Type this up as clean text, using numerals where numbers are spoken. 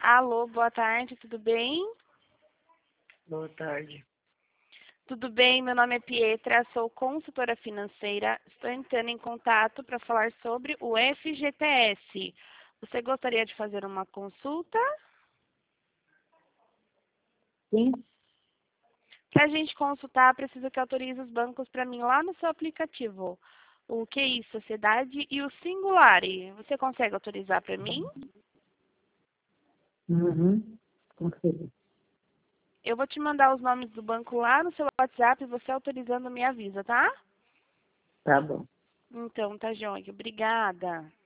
Alô, boa tarde, tudo bem? Boa tarde. Tudo bem, meu nome é Pietra, sou consultora financeira. Estou entrando em contato para falar sobre o FGTS. Você gostaria de fazer uma consulta? Sim? Para a gente consultar, precisa que autorize os bancos para mim lá no seu aplicativo. O QI Sociedade e o Singulari. Você consegue autorizar para mim? Consigo. Eu vou te mandar os nomes do banco lá no seu WhatsApp e você autorizando me avisa, tá? Tá bom. Então, tá joia. Obrigada.